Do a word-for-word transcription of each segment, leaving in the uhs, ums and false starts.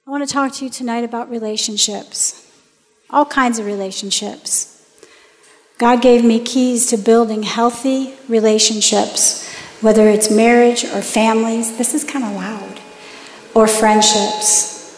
I want to talk to you tonight about relationships, all kinds of relationships. God gave me keys to building healthy relationships, whether it's marriage or families. This is kind of loud. Or friendships.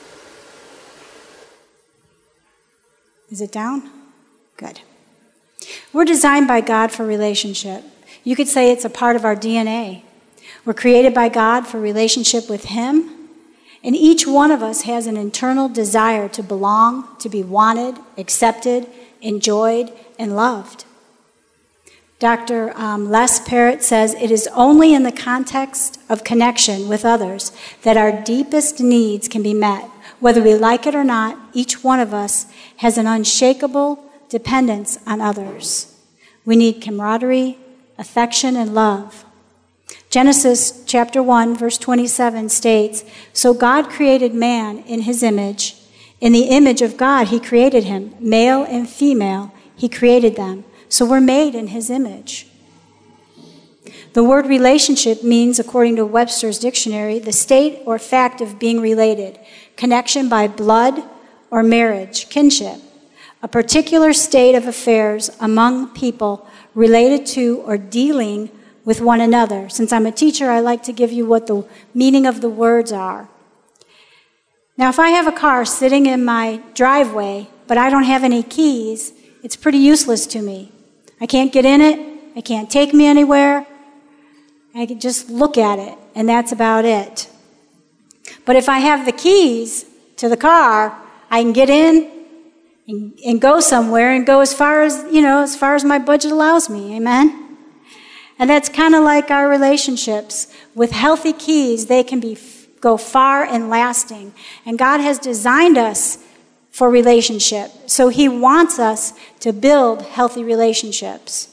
Is it down? Good. We're designed by God for relationship. You could say it's a part of our D N A. We're created by God for relationship with Him. And each one of us has an internal desire to belong, to be wanted, accepted, enjoyed, and loved. Doctor Um, Les Parrott says, it is only in the context of connection with others that our deepest needs can be met. Whether we like it or not, each one of us has an unshakable dependence on others. We need camaraderie, affection, and love. Genesis chapter one, verse twenty-seven states, so God created man in his image. In the image of God, he created him. Male and female, he created them. So we're made in his image. The word relationship means, according to Webster's dictionary, the state or fact of being related, connection by blood or marriage, kinship, a particular state of affairs among people related to or dealing with one another. Since I'm a teacher, I like to give you what the meaning of the words are. Now, if I have a car sitting in my driveway, but I don't have any keys, it's pretty useless to me. I can't get in it. It can't take me anywhere. I can just look at it, and that's about it. But if I have the keys to the car, I can get in and, and go somewhere and go as far as, you know, as far as my budget allows me. Amen? And that's kind of like our relationships. With healthy keys, they can be go far and lasting. And God has designed us for relationship. So he wants us to build healthy relationships.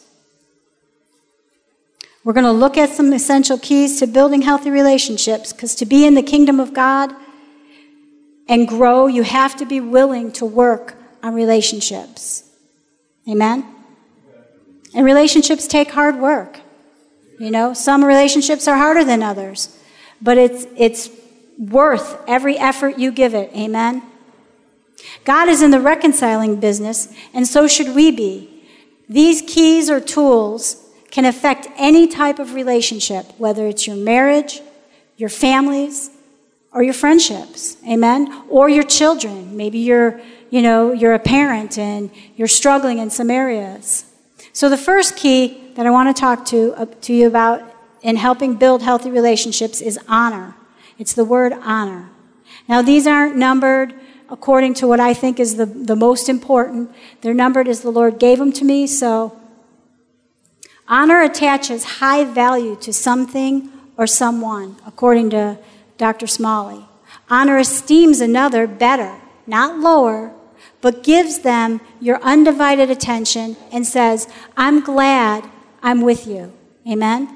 We're going to look at some essential keys to building healthy relationships, because to be in the kingdom of God and grow, you have to be willing to work on relationships. Amen? And relationships take hard work. You know, some relationships are harder than others, but it's it's worth every effort you give it. Amen? God is in the reconciling business, and so should we be. These keys or tools can affect any type of relationship, whether it's your marriage, your families, or your friendships. Amen? Or your children. Maybe you're, you know, you're a parent and you're struggling in some areas. So the first key that I want to talk to, uh, to you about in helping build healthy relationships is honor. It's the word honor. Now, these aren't numbered according to what I think is the, the most important. They're numbered as the Lord gave them to me. So honor attaches high value to something or someone, according to Doctor Smalley. Honor esteems another better, not lower, but gives them your undivided attention and says, I'm glad I'm with you. Amen?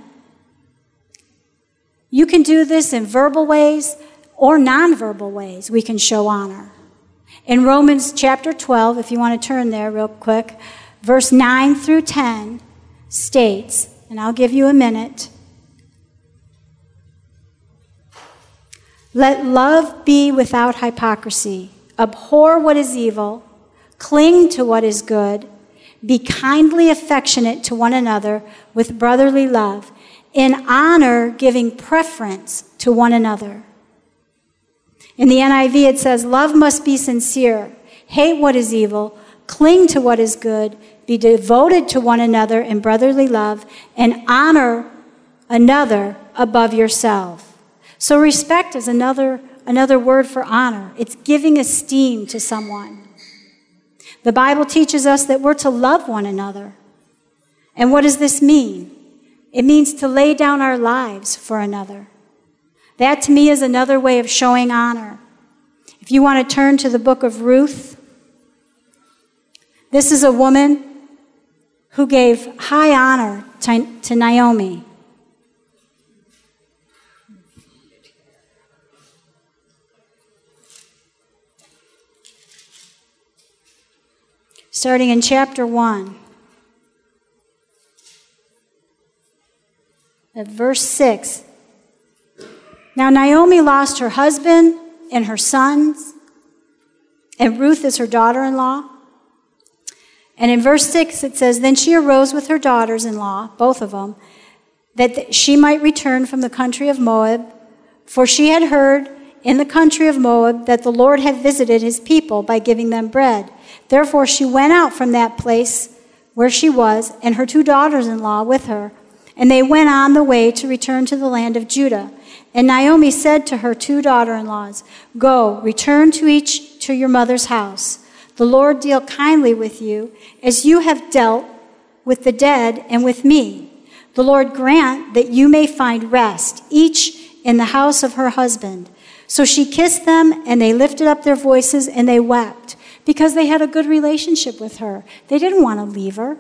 You can do this in verbal ways or nonverbal ways. We can show honor. In Romans chapter twelve, if you want to turn there real quick, verse nine through ten states, and I'll give you a minute, let love be without hypocrisy. Abhor what is evil, cling to what is good, be kindly affectionate to one another with brotherly love, in honor giving preference to one another. In the N I V it says, love must be sincere, hate what is evil, cling to what is good, be devoted to one another in brotherly love, and honor another above yourself. So respect is another Another word for honor. It's giving esteem to someone. The Bible teaches us that we're to love one another. And what does this mean? It means to lay down our lives for another. That to me is another way of showing honor. If you want to turn to the book of Ruth, this is a woman who gave high honor to, to Naomi. Starting in chapter one, at verse six. Now Naomi lost her husband, and her sons, and Ruth is her daughter-in-law. And in verse six it says, then she arose with her daughters-in-law, both of them, that she might return from the country of Moab, for she had heard in the country of Moab that the Lord had visited his people by giving them bread. Therefore she went out from that place where she was, and her two daughters-in-law with her, and they went on the way to return to the land of Judah. And Naomi said to her two daughter-in-laws, go, return to each to your mother's house. The Lord deal kindly with you, as you have dealt with the dead and with me. The Lord grant that you may find rest, each in the house of her husband. So she kissed them, and they lifted up their voices, and they wept, because they had a good relationship with her. They didn't want to leave her.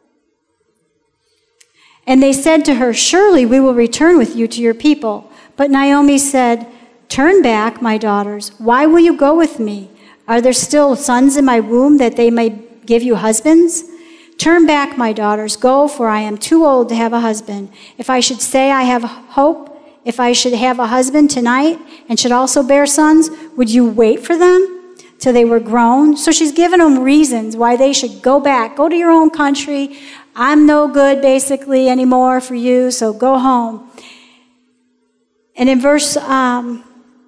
And they said to her, surely we will return with you to your people. But Naomi said, turn back, my daughters. Why will you go with me? Are there still sons in my womb that they may give you husbands? Turn back, my daughters. Go, for I am too old to have a husband. If I should say I have hope, if I should have a husband tonight and should also bear sons, would you wait for them till they were grown? So she's given them reasons why they should go back. Go to your own country. I'm no good, basically, anymore for you, so go home. And in verse, um,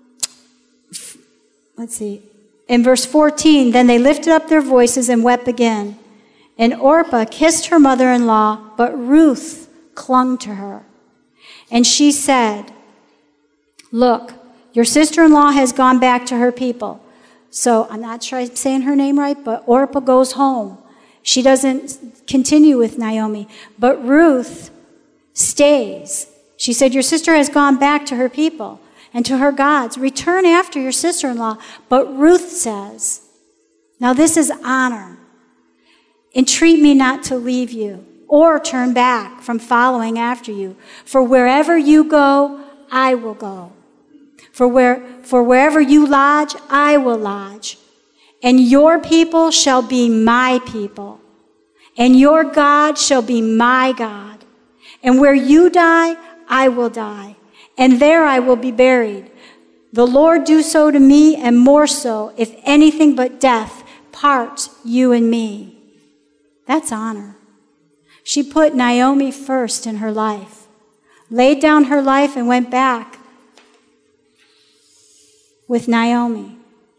let's see, in verse fourteen, then they lifted up their voices and wept again. And Orpah kissed her mother-in-law, but Ruth clung to her. And she said, look, your sister-in-law has gone back to her people. So I'm not sure I'm saying her name right, but Orpah goes home. She doesn't continue with Naomi. But Ruth stays. She said, your sister has gone back to her people and to her gods. Return after your sister-in-law. But Ruth says, now this is honor. Entreat me not to leave you or turn back from following after you. For wherever you go, I will go. For where, for wherever you lodge, I will lodge. And your people shall be my people. And your God shall be my God. And where you die, I will die. And there I will be buried. The Lord do so to me, and more so, if anything but death parts you and me. That's honor. She put Naomi first in her life, laid down her life, and went back with Naomi.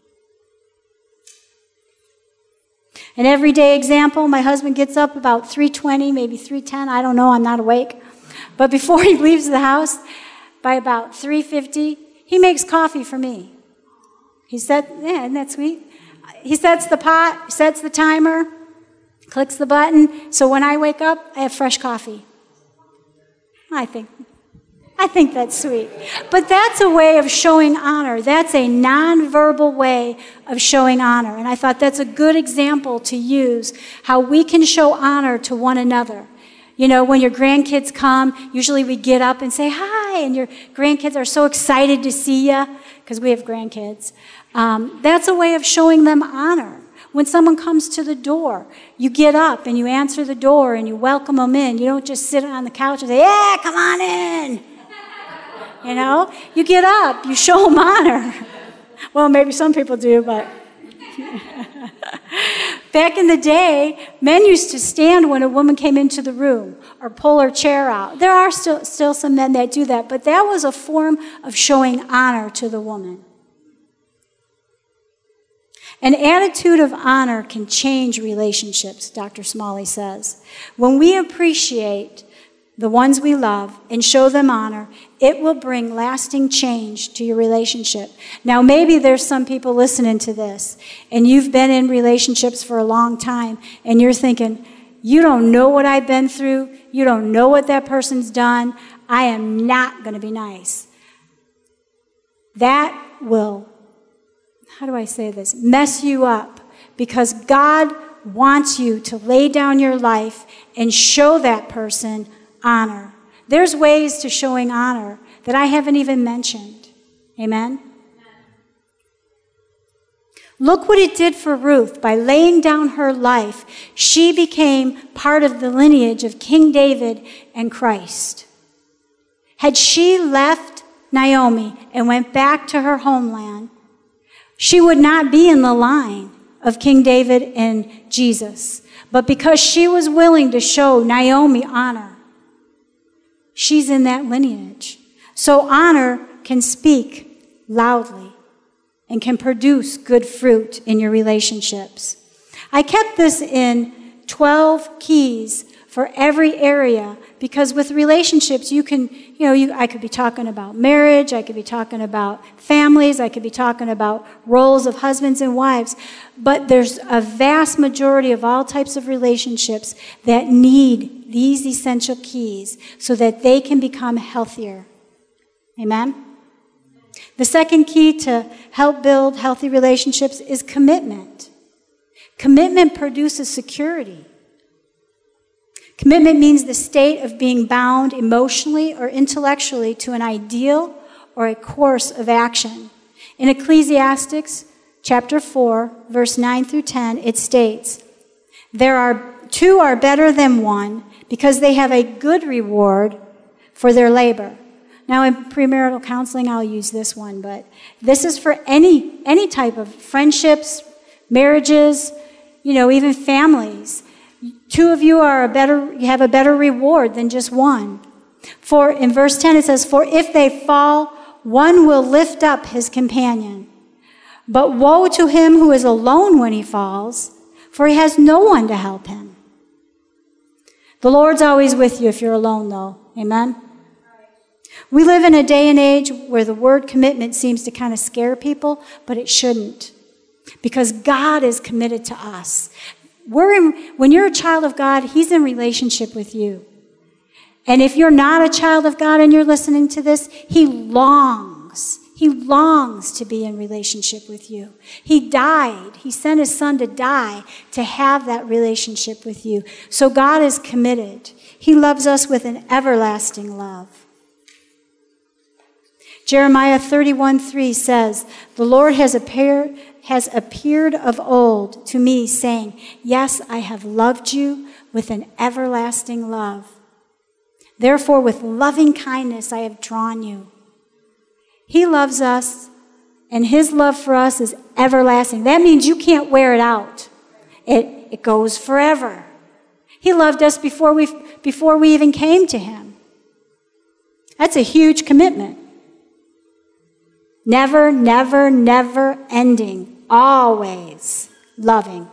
An everyday example, my husband gets up about three twenty, maybe three ten, I don't know, I'm not awake. But before he leaves the house, by about three fifty, he makes coffee for me. He said, yeah, isn't that sweet? He sets the pot, sets the timer, clicks the button, so when I wake up, I have fresh coffee. I think, I think that's sweet. But that's a way of showing honor. That's a nonverbal way of showing honor. And I thought that's a good example to use, how we can show honor to one another. You know, when your grandkids come, usually we get up and say hi, and your grandkids are so excited to see you, because we have grandkids. Um, that's a way of showing them honor. When someone comes to the door, you get up and you answer the door and you welcome them in. You don't just sit on the couch and say, yeah, come on in. You know, you get up, you show them honor. Well, maybe some people do, but back in the day, men used to stand when a woman came into the room or pull her chair out. There are still, still some men that do that, but that was a form of showing honor to the woman. An attitude of honor can change relationships, Doctor Smalley says. When we appreciate the ones we love and show them honor, it will bring lasting change to your relationship. Now, maybe there's some people listening to this, and you've been in relationships for a long time, and you're thinking, you don't know what I've been through. You don't know what that person's done. I am not going to be nice. That will, how do I say this, mess you up, because God wants you to lay down your life and show that person honor. There's ways to showing honor that I haven't even mentioned. Amen? Look what it did for Ruth. By laying down her life, she became part of the lineage of King David and Christ. Had she left Naomi and went back to her homeland, she would not be in the line of King David and Jesus. But because she was willing to show Naomi honor, she's in that lineage. So honor can speak loudly and can produce good fruit in your relationships. I kept this in twelve keys for every area, because with relationships, you can, you know, you, I could be talking about marriage, I could be talking about families, I could be talking about roles of husbands and wives, but there's a vast majority of all types of relationships that need these essential keys so that they can become healthier. Amen? The second key to help build healthy relationships is commitment. Commitment produces security. Commitment means the state of being bound emotionally or intellectually to an ideal or a course of action. In Ecclesiastes chapter four, verse nine through ten, it states, "There are two are better than one because they have a good reward for their labor." Now in premarital counseling, I'll use this one, but this is for any any type of friendships, marriages, you know, even families. Two of you are a better, you have a better reward than just one. For in verse ten it says, "For if they fall, one will lift up his companion. But woe to him who is alone when he falls, for he has no one to help him." The Lord's always with you if you're alone, though. Amen? We live in a day and age where the word commitment seems to kind of scare people, but it shouldn't. Because God is committed to us. We're in, when you're a child of God, He's in relationship with you. And if you're not a child of God and you're listening to this, He longs. He longs to be in relationship with you. He died. He sent His Son to die to have that relationship with you. So God is committed. He loves us with an everlasting love. Jeremiah thirty-one three says, "The Lord has appeared, has appeared of old to me, saying, yes, I have loved you with an everlasting love. Therefore, with loving kindness I have drawn you." He loves us, and His love for us is everlasting. That means you can't wear it out. It, it goes forever. He loved us before we, before we even came to Him. That's a huge commitment. Never, never, never ending. Always loving.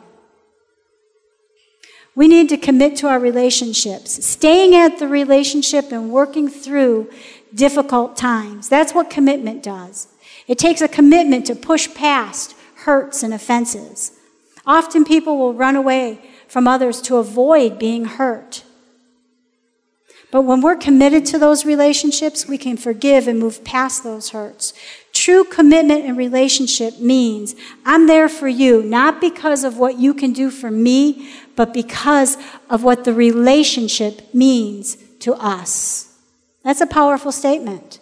We need to commit to our relationships, staying at the relationship and working through difficult times. That's what commitment does. It takes a commitment to push past hurts and offenses. Often people will run away from others to avoid being hurt. But when we're committed to those relationships, we can forgive and move past those hurts. True commitment in relationship means I'm there for you, not because of what you can do for me, but because of what the relationship means to us. That's a powerful statement.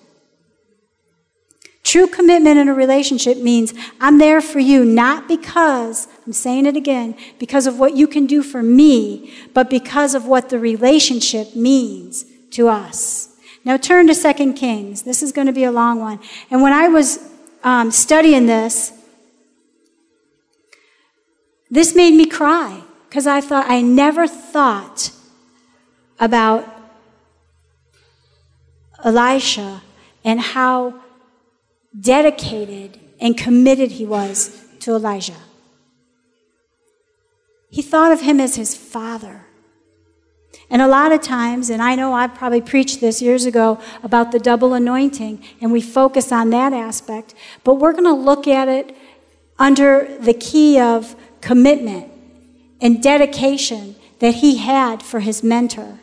True commitment in a relationship means I'm there for you, not because, I'm saying it again, because of what you can do for me, but because of what the relationship means to us. Now turn to Second Kings. This is going to be a long one. And when I was um, studying this, this made me cry, because I thought, I never thought about Elisha and how dedicated and committed he was to Elijah. He thought of him as his father. And a lot of times, and I know I've probably preached this years ago about the double anointing, and we focus on that aspect, but we're going to look at it under the key of commitment and dedication that he had for his mentor.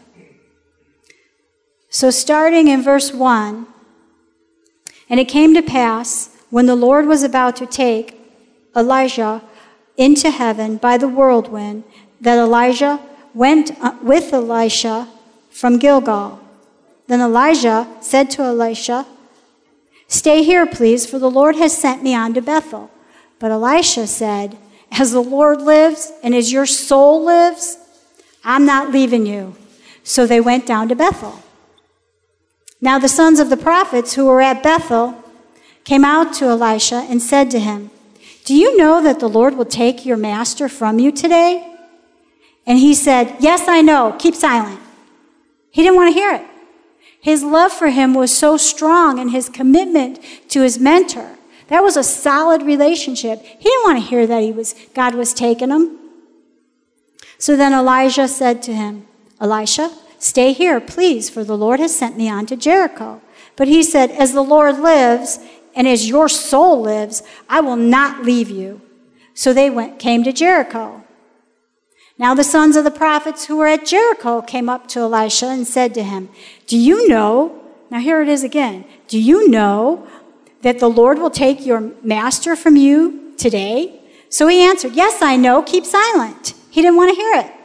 So starting in verse one, "And it came to pass, when the Lord was about to take Elijah into heaven by the whirlwind, that Elijah went with Elisha from Gilgal. Then Elijah said to Elisha, 'Stay here, please, for the Lord has sent me on to Bethel.' But Elisha said, 'As the Lord lives and as your soul lives, I'm not leaving you.' So they went down to Bethel. Now the sons of the prophets who were at Bethel came out to Elisha and said to him, do you know that the Lord will take your master from you today? And he said, yes, I know. Keep silent. He didn't want to hear it. His love for him was so strong, and his commitment to his mentor. That was a solid relationship. He didn't want to hear that he was God was taking him. So then Elijah said to him, Elisha, stay here, please, for the Lord has sent me on to Jericho. But he said, as the Lord lives, and as your soul lives, I will not leave you. So they went, came to Jericho. Now the sons of the prophets who were at Jericho came up to Elisha and said to him, do you know, now here it is again, do you know that the Lord will take your master from you today? So he answered, yes, I know, keep silent. He didn't want to hear it.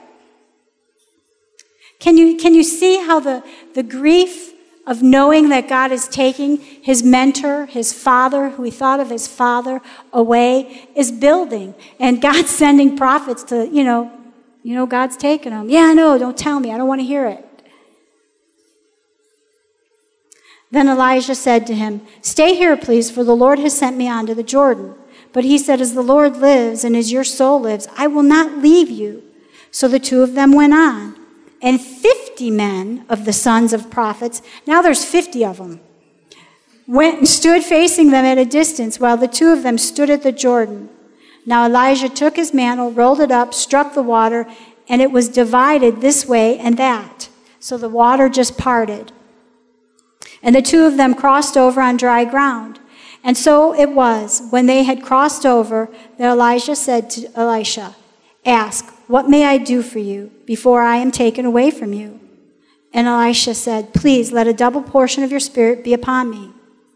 Can you, can you see how the, the grief of knowing that God is taking his mentor, his father, who he thought of as father, away, is building? And God's sending prophets to, you know, you know, God's taking them. Yeah, I know, don't tell me, I don't want to hear it. Then Elijah said to him, stay here, please, for the Lord has sent me on to the Jordan. But he said, as the Lord lives and as your soul lives, I will not leave you. So the two of them went on. And fifty men of the sons of prophets, now there's fifty of them, went and stood facing them at a distance, while the two of them stood at the Jordan. Now Elijah took his mantle, rolled it up, struck the water, and it was divided this way and that. So the water just parted. And the two of them crossed over on dry ground. And so it was, when they had crossed over, that Elijah said to Elisha, ask, what may I do for you before I am taken away from you? And Elisha said, please let a double portion of your spirit be upon me.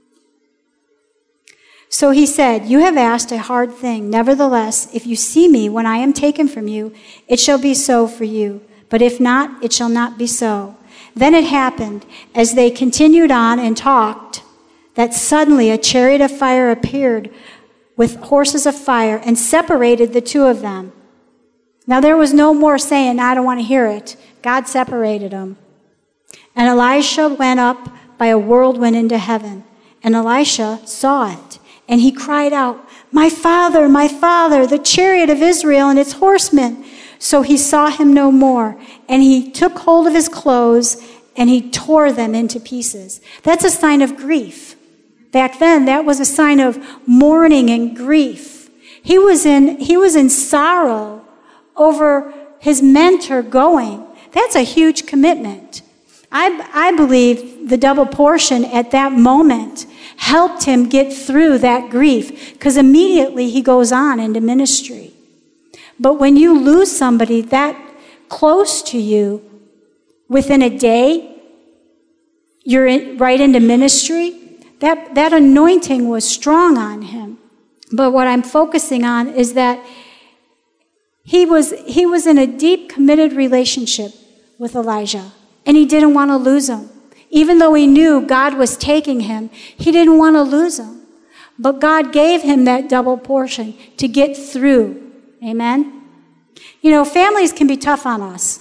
So he said, you have asked a hard thing. Nevertheless, if you see me when I am taken from you, it shall be so for you. But if not, it shall not be so. Then it happened, as they continued on and talked, that suddenly a chariot of fire appeared with horses of fire and separated the two of them. Now there was no more saying, I don't want to hear it. God separated them. And Elisha went up by a whirlwind into heaven. And Elisha saw it. And he cried out, my father, my father, the chariot of Israel and its horsemen. So he saw him no more. And he took hold of his clothes and he tore them into pieces. That's a sign of grief. Back then, that was a sign of mourning and grief. He was in, he was in sorrow over his mentor going. That's a huge commitment. I, I believe the double portion at that moment helped him get through that grief, because immediately he goes on into ministry. But when you lose somebody that close to you, within a day, you're in, right into ministry, that, that anointing was strong on him. But what I'm focusing on is that He was, he was in a deep, committed relationship with Elijah, and he didn't want to lose him. Even though he knew God was taking him, he didn't want to lose him. But God gave him that double portion to get through. Amen? You know, families can be tough on us,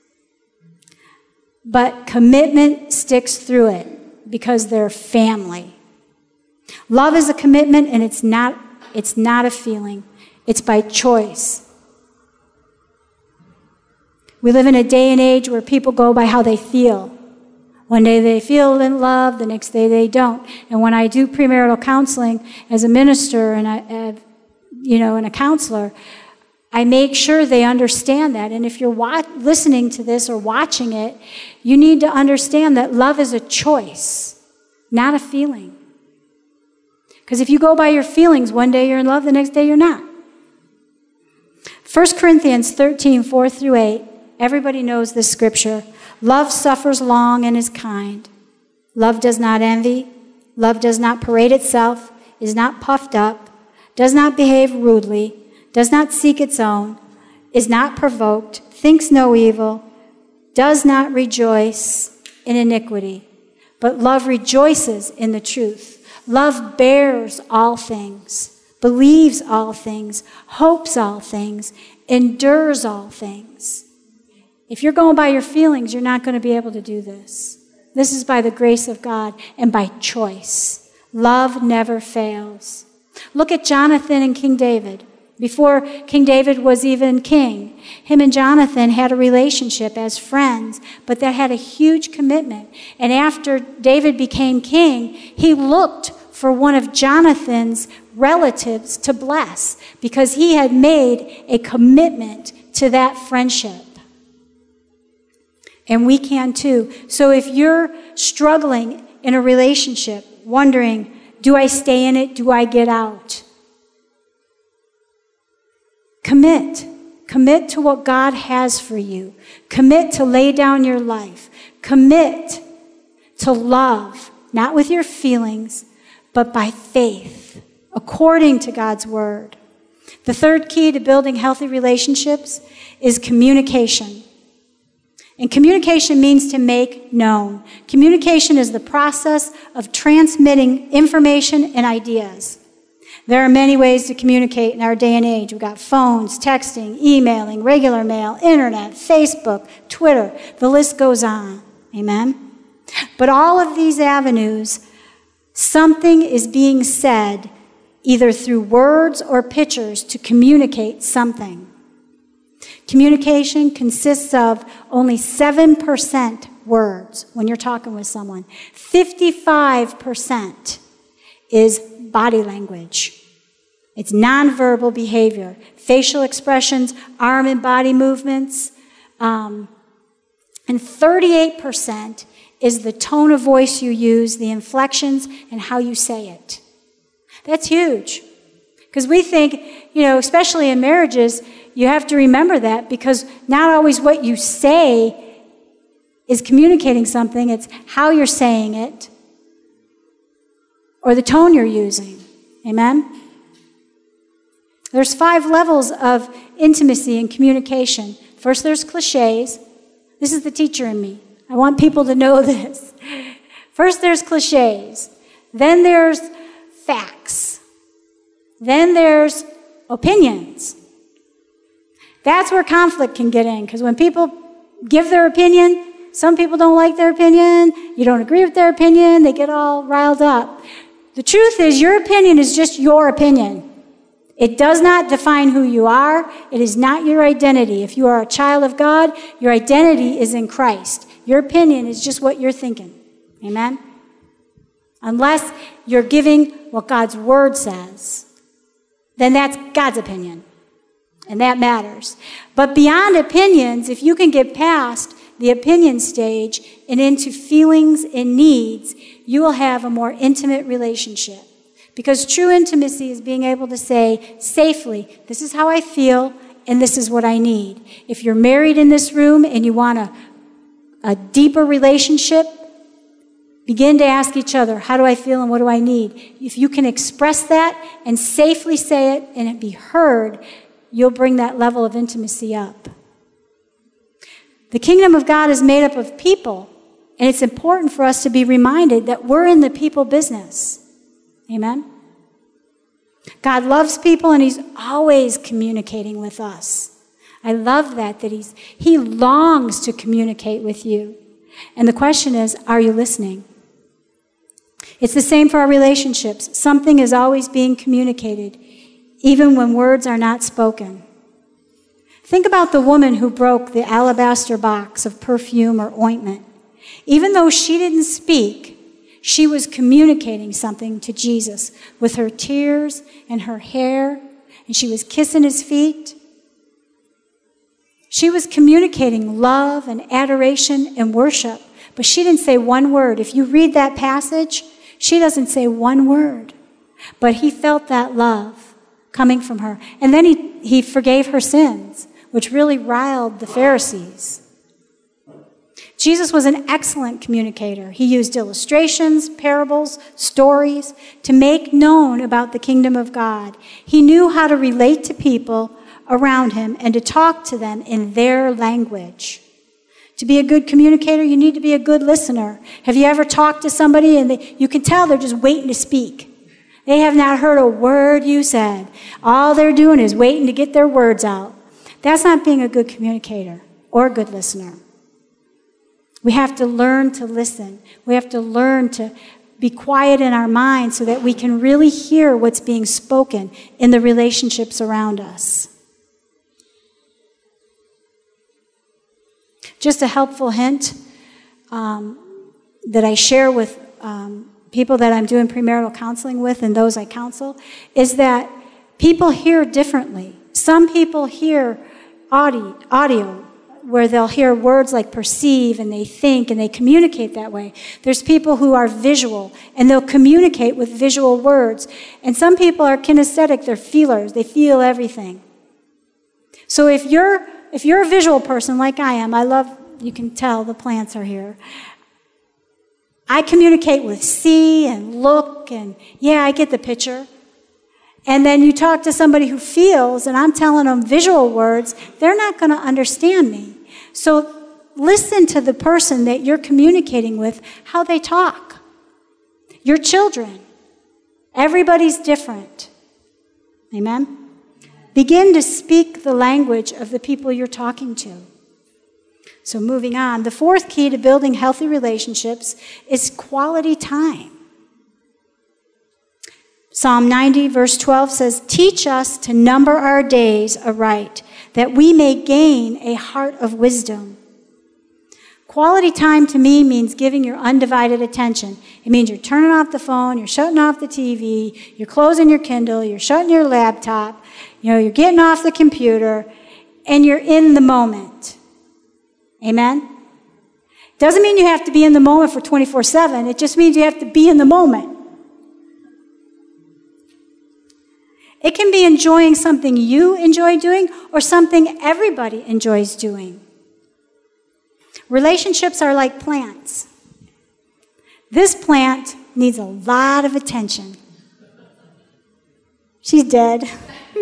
but commitment sticks through it because they're family. Love is a commitment, and it's not, it's not a feeling. It's by choice. We live in a day and age where people go by how they feel. One day they feel in love, the next day they don't. And when I do premarital counseling as a minister and I, uh, you know, and a counselor, I make sure they understand that. And if you're wa- listening to this or watching it, you need to understand that love is a choice, not a feeling. Because if you go by your feelings, one day you're in love, the next day you're not. First Corinthians thirteen, four through eight. Everybody knows this scripture. Love suffers long and is kind. Love does not envy. Love does not parade itself, is not puffed up, does not behave rudely, does not seek its own, is not provoked, thinks no evil, does not rejoice in iniquity. But love rejoices in the truth. Love bears all things, believes all things, hopes all things, endures all things. If you're going by your feelings, you're not going to be able to do this. This is by the grace of God and by choice. Love never fails. Look at Jonathan and King David. Before King David was even king, him and Jonathan had a relationship as friends, but that had a huge commitment. And after David became king, he looked for one of Jonathan's relatives to bless because he had made a commitment to that friendship. And we can too. So if you're struggling in a relationship, wondering, do I stay in it? Do I get out? Commit. Commit to what God has for you. Commit to lay down your life. Commit to love, not with your feelings, but by faith, according to God's word. The third key to building healthy relationships is communication. And communication means to make known. Communication is the process of transmitting information and ideas. There are many ways to communicate in our day and age. We've got phones, texting, emailing, regular mail, internet, Facebook, Twitter. The list goes on. Amen? But all of these avenues, something is being said either through words or pictures to communicate something. Communication consists of only seven percent words when you're talking with someone. fifty-five percent is body language. It's nonverbal behavior, facial expressions, arm and body movements. Um, and thirty-eight percent is the tone of voice you use, the inflections, and how you say it. That's huge. Because we think, you know, especially in marriages, you have to remember that because not always what you say is communicating something. It's how you're saying it or the tone you're using. Amen? There's five levels of intimacy and communication. First, there's cliches. This is the teacher in me. I want people to know this. First, there's cliches. Then there's facts. Then there's opinions. That's where conflict can get in, because when people give their opinion, some people don't like their opinion, you don't agree with their opinion, they get all riled up. The truth is, your opinion is just your opinion. It does not define who you are. It is not your identity. If you are a child of God, your identity is in Christ. Your opinion is just what you're thinking. Amen? Unless you're giving what God's word says, then that's God's opinion. And that matters. But beyond opinions, if you can get past the opinion stage and into feelings and needs, you will have a more intimate relationship. Because true intimacy is being able to say safely, this is how I feel, and this is what I need. If you're married in this room and you want a, a deeper relationship, begin to ask each other, how do I feel and what do I need? If you can express that and safely say it and it be heard, you'll bring that level of intimacy up. The kingdom of God is made up of people, and it's important for us to be reminded that we're in the people business. Amen? God loves people, and he's always communicating with us. I love that, that he's, he longs to communicate with you. And the question is, are you listening? It's the same for our relationships. Something is always being communicated, even when words are not spoken. Think about the woman who broke the alabaster box of perfume or ointment. Even though she didn't speak, she was communicating something to Jesus with her tears and her hair, and she was kissing his feet. She was communicating love and adoration and worship, but she didn't say one word. If you read that passage, she doesn't say one word, but he felt that love coming from her. And then he, he forgave her sins, which really riled the Pharisees. Jesus was an excellent communicator. He used illustrations, parables, stories to make known about the kingdom of God. He knew how to relate to people around him and to talk to them in their language. To be a good communicator, you need to be a good listener. Have you ever talked to somebody and they, you can tell they're just waiting to speak? They have not heard a word you said. All they're doing is waiting to get their words out. That's not being a good communicator or a good listener. We have to learn to listen. We have to learn to be quiet in our minds so that we can really hear what's being spoken in the relationships around us. Just a helpful hint um, that I share with um, people that I'm doing premarital counseling with and those I counsel is that people hear differently. Some people hear audio, audio where they'll hear words like perceive and they think and they communicate that way. There's people who are visual and they'll communicate with visual words. And some people are kinesthetic, they're feelers, they feel everything. So if you're if you're a visual person like I am, I love, you can tell the plants are here. I communicate with see and look and yeah, I get the picture. And then you talk to somebody who feels, and I'm telling them visual words, they're not going to understand me. So listen to the person that you're communicating with, how they talk. Your children. Everybody's different. Amen? Begin to speak the language of the people you're talking to. So moving on, the fourth key to building healthy relationships is quality time. Psalm ninety, verse twelve says, "Teach us to number our days aright, that we may gain a heart of wisdom." Quality time to me means giving your undivided attention. It means you're turning off the phone, you're shutting off the T V, you're closing your Kindle, you're shutting your laptop, you know, you're getting off the computer, and you're in the moment. Amen? Doesn't mean you have to be in the moment for twenty-four seven. It just means you have to be in the moment. It can be enjoying something you enjoy doing or something everybody enjoys doing. Relationships are like plants. This plant needs a lot of attention. She's dead.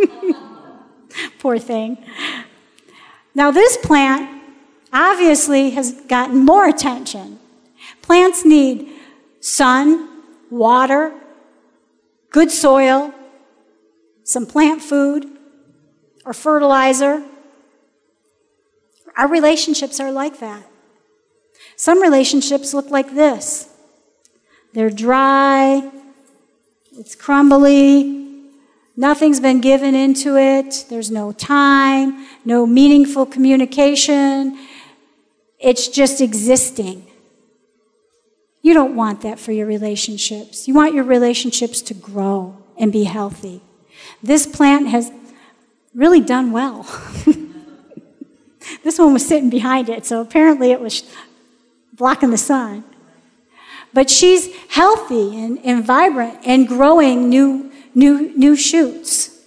Poor thing. Now this plant obviously has gotten more attention. Plants need sun, water, good soil, some plant food, or fertilizer. Our relationships are like that. Some relationships look like this. They're dry, it's crumbly, nothing's been given into it, there's no time, no meaningful communication, it's just existing. You don't want that for your relationships. You want your relationships to grow and be healthy. This plant has really done well. This one was sitting behind it, so apparently it was blocking the sun. But she's healthy and, and vibrant and growing new, new, new shoots.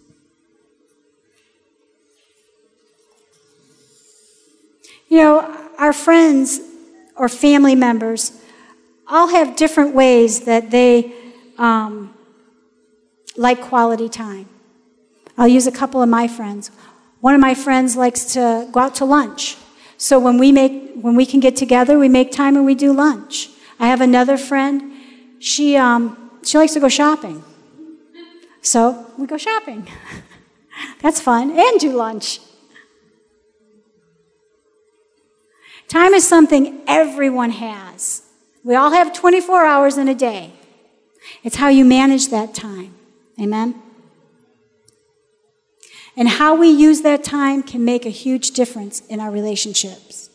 You know, our friends or family members all have different ways that they um, like quality time. I'll use a couple of my friends. One of my friends likes to go out to lunch. So when we make, when we can get together, we make time and we do lunch. I have another friend. She um, she likes to go shopping. So we go shopping. That's fun, and do lunch. Time is something everyone has. We all have twenty-four hours in a day. It's how you manage that time. Amen? And how we use that time can make a huge difference in our relationships.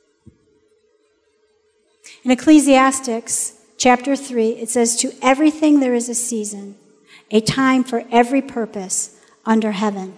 In Ecclesiastes chapter three, it says, "To everything there is a season, a time for every purpose under heaven."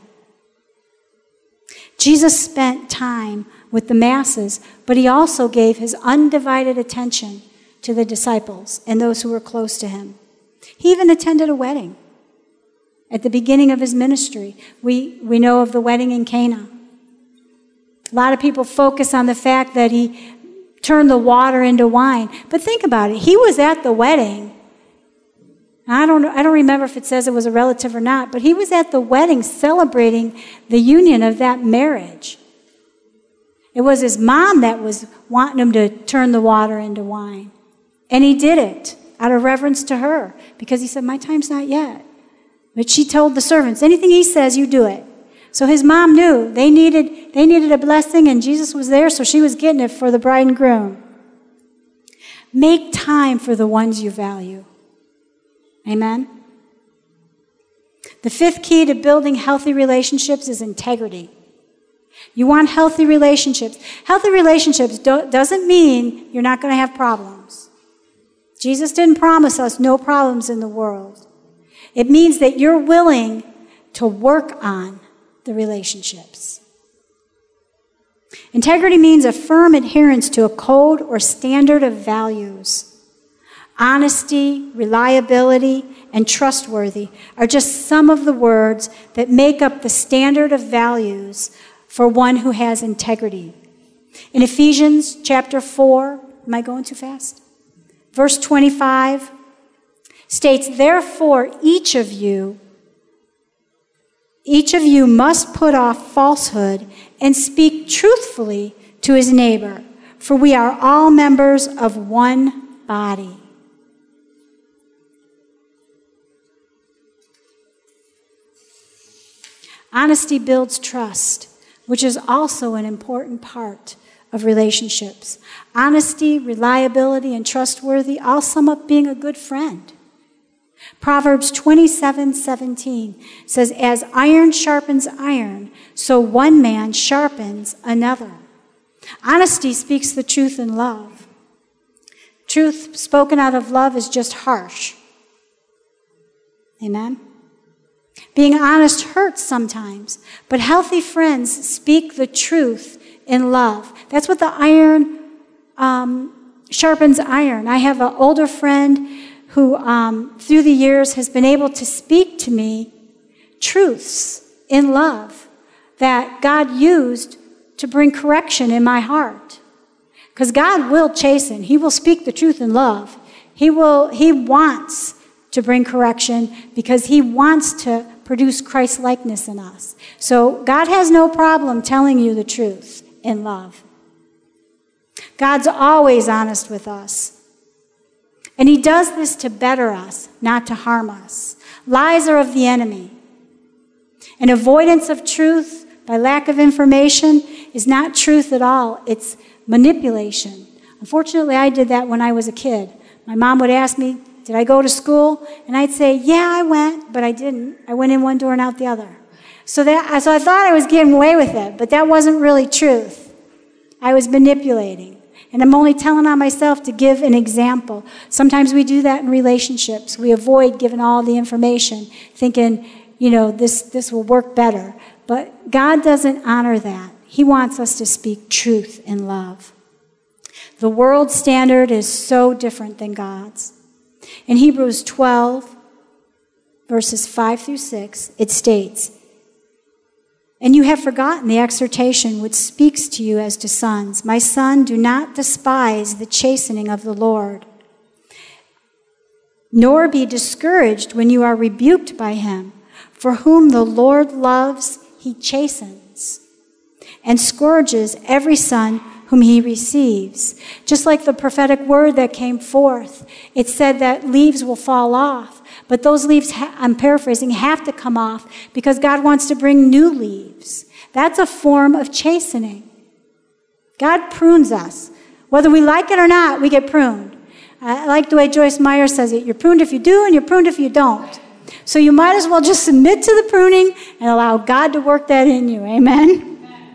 Jesus spent time with the masses, but he also gave his undivided attention to the disciples and those who were close to him. He even attended a wedding. At the beginning of his ministry, we, we know of the wedding in Cana. A lot of people focus on the fact that he turned the water into wine. But think about it. He was at the wedding. I don't, I don't remember if it says it was a relative or not, but he was at the wedding celebrating the union of that marriage. It was his mom that was wanting him to turn the water into wine. And he did it out of reverence to her because he said, "My time's not yet." But she told the servants, anything he says, you do it. So his mom knew they needed, they needed a blessing, and Jesus was there, so she was getting it for the bride and groom. Make time for the ones you value. Amen? The fifth key to building healthy relationships is integrity. You want healthy relationships. Healthy relationships do- doesn't mean you're not going to have problems. Jesus didn't promise us no problems in the world. It means that you're willing to work on the relationships. Integrity means a firm adherence to a code or standard of values. Honesty, reliability, and trustworthy are just some of the words that make up the standard of values for one who has integrity. In Ephesians chapter four, am I going too fast? Verse twenty-five states, therefore each of you, each of you must put off falsehood and speak truthfully to his neighbor, for we are all members of one body. Honesty builds trust, which is also an important part of relationships. Honesty, reliability, and trustworthy all sum up being a good friend. Proverbs twenty-seven seventeen says, as iron sharpens iron, so one man sharpens another. Honesty speaks the truth in love. Truth spoken out of love is just harsh. Amen? Being honest hurts sometimes, but healthy friends speak the truth in love. That's what the iron um, sharpens iron. I have an older friend who, um, through the years, has been able to speak to me truths in love that God used to bring correction in my heart. Because God will chasten. He will speak the truth in love. He will. He wants to bring correction because he wants to produce Christ-likeness in us. So God has no problem telling you the truth in love. God's always honest with us. And he does this to better us, not to harm us. Lies are of the enemy. And avoidance of truth by lack of information is not truth at all. It's manipulation. Unfortunately, I did that when I was a kid. My mom would ask me, did I go to school? And I'd say, yeah, I went, but I didn't. I went in one door and out the other. So that, so I thought I was getting away with it, but that wasn't really truth. I was manipulating. And I'm only telling on myself to give an example. Sometimes we do that in relationships. We avoid giving all the information, thinking, you know, this, this will work better. But God doesn't honor that. He wants us to speak truth in love. The world's standard is so different than God's. In Hebrews twelve, verses five through six, it states, and you have forgotten the exhortation which speaks to you as to sons. My son, do not despise the chastening of the Lord, nor be discouraged when you are rebuked by him. For whom the Lord loves, he chastens, and scourges every son whom he receives. Just like the prophetic word that came forth, it said that leaves will fall off. But those leaves, ha- I'm paraphrasing, have to come off because God wants to bring new leaves. That's a form of chastening. God prunes us. Whether we like it or not, we get pruned. I like the way Joyce Meyer says it. You're pruned if you do, and you're pruned if you don't. So you might as well just submit to the pruning and allow God to work that in you. Amen?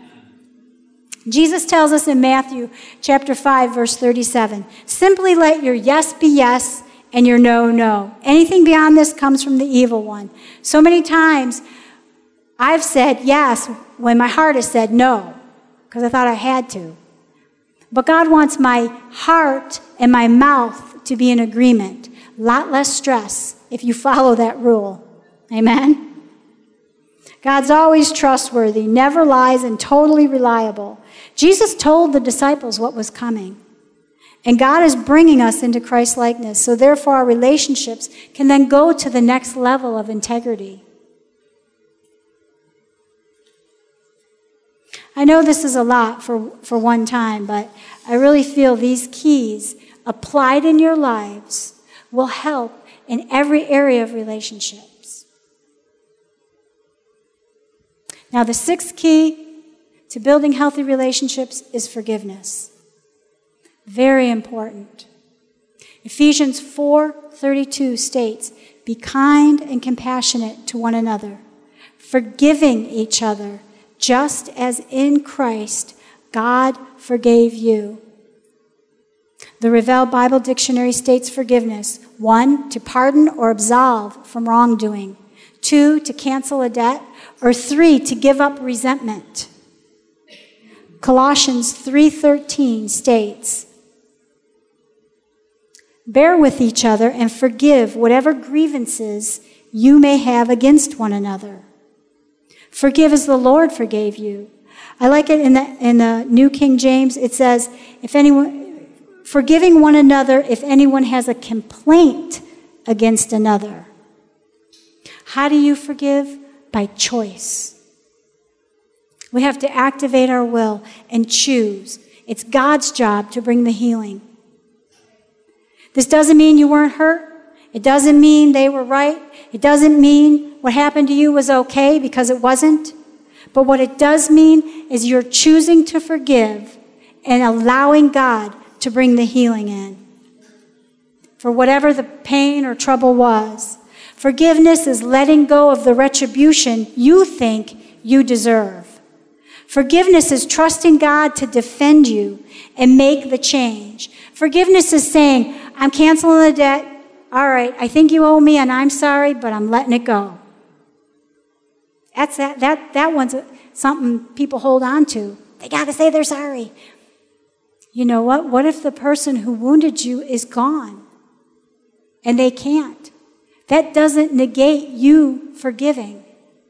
Jesus tells us in Matthew chapter five, verse thirty-seven, simply let your yes be yes and your no, no. Anything beyond this comes from the evil one. So many times I've said yes when my heart has said no because I thought I had to. But God wants my heart and my mouth to be in agreement. A lot less stress if you follow that rule. Amen? God's always trustworthy, never lies, and totally reliable. Jesus told the disciples what was coming. And God is bringing us into Christ-likeness, so therefore our relationships can then go to the next level of integrity. I know this is a lot for, for one time, but I really feel these keys applied in your lives will help in every area of relationships. Now, the sixth key to building healthy relationships is forgiveness. Very important. Ephesians four thirty-two states, "Be kind and compassionate to one another, forgiving each other, just as in Christ God forgave you." The Revell Bible Dictionary states forgiveness: one, to pardon or absolve from wrongdoing; two, to cancel a debt; or three, to give up resentment. Colossians three thirteen states, "Bear with each other and forgive whatever grievances you may have against one another. Forgive as the Lord forgave you." I like it in the, in the New King James. It says, if anyone, forgiving one another if anyone has a complaint against another. How do you forgive? By choice. We have to activate our will and choose. It's God's job to bring the healing. This doesn't mean you weren't hurt. It doesn't mean they were right. It doesn't mean what happened to you was okay, because it wasn't. But what it does mean is you're choosing to forgive and allowing God to bring the healing in for whatever the pain or trouble was. Forgiveness is letting go of the retribution you think you deserve. Forgiveness is trusting God to defend you and make the change. Forgiveness is saying, I'm canceling the debt. All right, I think you owe me and I'm sorry, but I'm letting it go. That's that, that, that one's something people hold on to. They got to say they're sorry. You know what? What if the person who wounded you is gone and they can't? That doesn't negate you forgiving.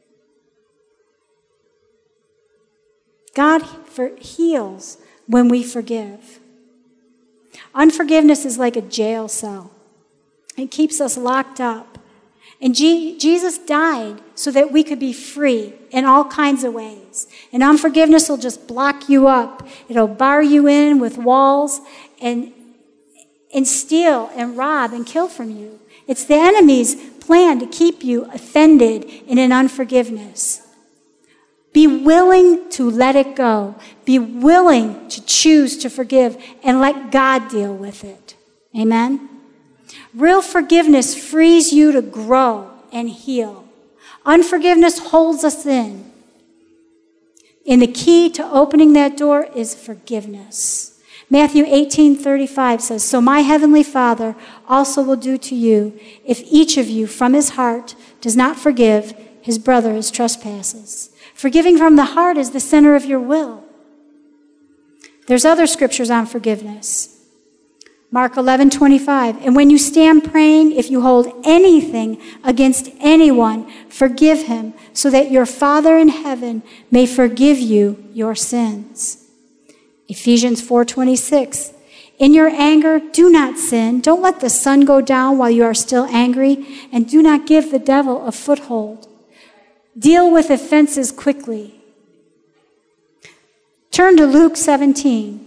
God for, heals when we forgive. Unforgiveness is like a jail cell. It keeps us locked up. And G- Jesus died so that we could be free in all kinds of ways. And unforgiveness will just block you up. It'll bar you in with walls and, and steal and rob and kill from you. It's the enemy's plan to keep you offended and in unforgiveness. Be willing to let it go. Be willing to choose to forgive and let God deal with it. Amen? Real forgiveness frees you to grow and heal. Unforgiveness holds us in. And the key to opening that door is forgiveness. Matthew eighteen thirty-five says, "So my heavenly Father also will do to you if each of you from his heart does not forgive his brother his trespasses." Forgiving from the heart is the center of your will. There's other scriptures on forgiveness. Mark eleven twenty-five, "And when you stand praying, if you hold anything against anyone, forgive him, so that your Father in heaven may forgive you your sins." Ephesians four twenty-six, "In your anger, do not sin. Don't let the sun go down while you are still angry, and do not give the devil a foothold. Deal with offenses quickly." Turn to Luke seventeen.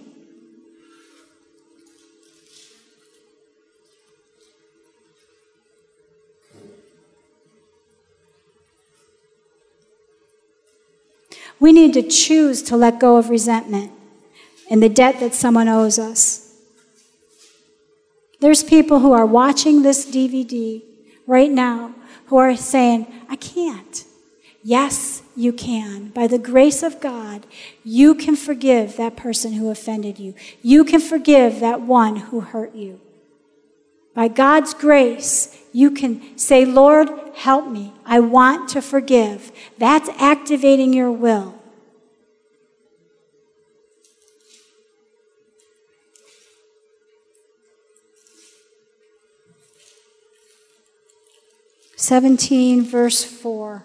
We need to choose to let go of resentment and the debt that someone owes us. There's people who are watching this D V D right now who are saying, I can't. Yes, you can. By the grace of God, you can forgive that person who offended you. You can forgive that one who hurt you. By God's grace, you can say, Lord, help me. I want to forgive. That's activating your will. seventeen, verse four.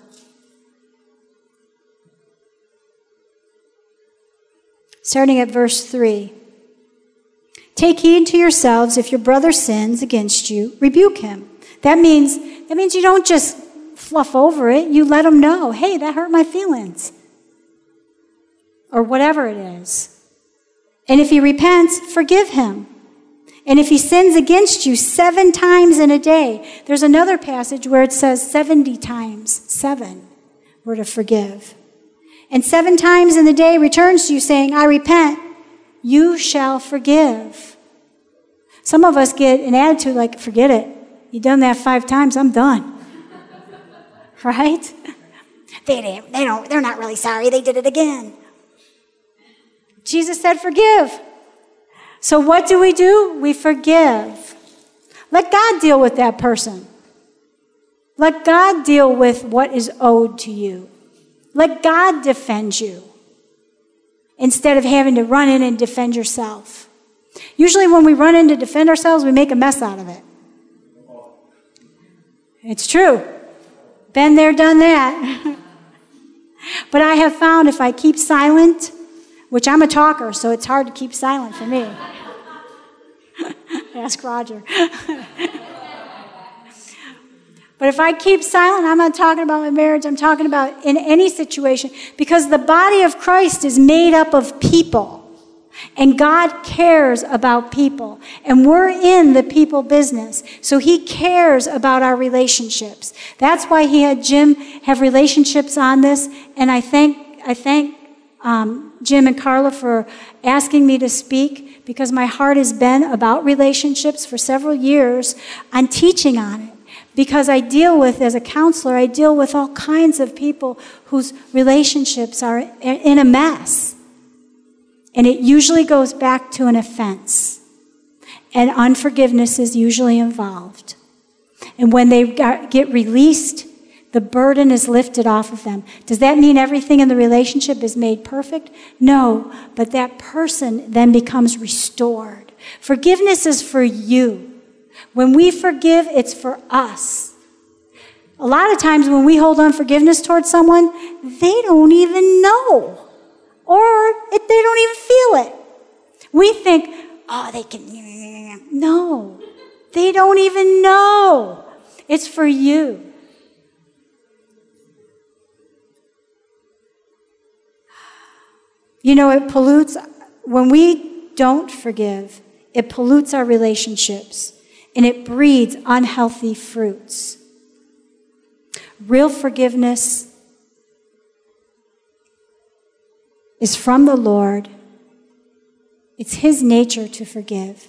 Starting at verse three. "Take heed to yourselves. If your brother sins against you, rebuke him." That means, that means you don't just fluff over it. You let him know, hey, that hurt my feelings. Or whatever it is. And if he repents, forgive him. And if he sins against you seven times in a day, there's another passage where it says seventy times seven we're to forgive. And seven times in the day returns to you saying, I repent, you shall forgive. Some of us get an attitude like, forget it. You've done that five times, I'm done. Right? They didn't, they don't, they're not really sorry, they did it again. Jesus said, forgive. So what do we do? We forgive. Let God deal with that person. Let God deal with what is owed to you. Let God defend you instead of having to run in and defend yourself. Usually when we run in to defend ourselves, we make a mess out of it. It's true. Been there, done that. But I have found if I keep silent, which I'm a talker, so it's hard to keep silent for me. Ask Roger. But if I keep silent, I'm not talking about my marriage, I'm talking about in any situation, because the body of Christ is made up of people. And God cares about people. And we're in the people business. So he cares about our relationships. That's why he had Jim have relationships on this. And I thank, I thank um, Jim and Carla for asking me to speak, because my heart has been about relationships for several years on teaching on it. Because I deal with, as a counselor, I deal with all kinds of people whose relationships are in a mess. And it usually goes back to an offense. And unforgiveness is usually involved. And when they get released, the burden is lifted off of them. Does that mean everything in the relationship is made perfect? No, but that person then becomes restored. Forgiveness is for you. When we forgive, it's for us. A lot of times when we hold unforgiveness towards someone, they don't even know. Or if they don't even feel it. We think, oh, they can. No, they don't even know. It's for you. You know, it pollutes, when we don't forgive, it pollutes our relationships. And it breeds unhealthy fruits. Real forgiveness is from the Lord. It's his nature to forgive.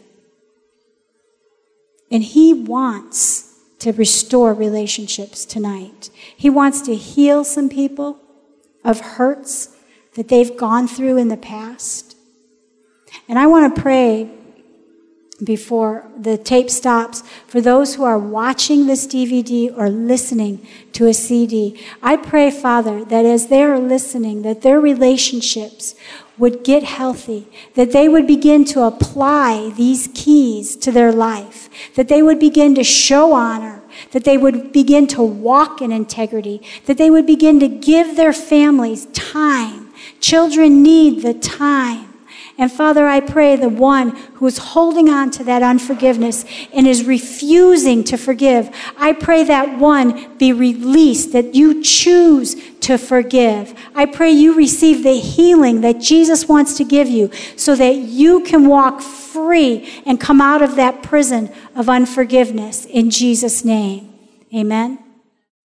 And he wants to restore relationships tonight. He wants to heal some people of hurts that they've gone through in the past. And I want to pray before the tape stops for those who are watching this D V D or listening to a C D. I pray, Father, that as they are listening, that their relationships would get healthy, that they would begin to apply these keys to their life, that they would begin to show honor, that they would begin to walk in integrity, that they would begin to give their families time. Children need the time. And Father, I pray the one who is holding on to that unforgiveness and is refusing to forgive, I pray that one be released, that you choose to forgive. I pray you receive the healing that Jesus wants to give you so that you can walk free and come out of that prison of unforgiveness in Jesus' name. Amen.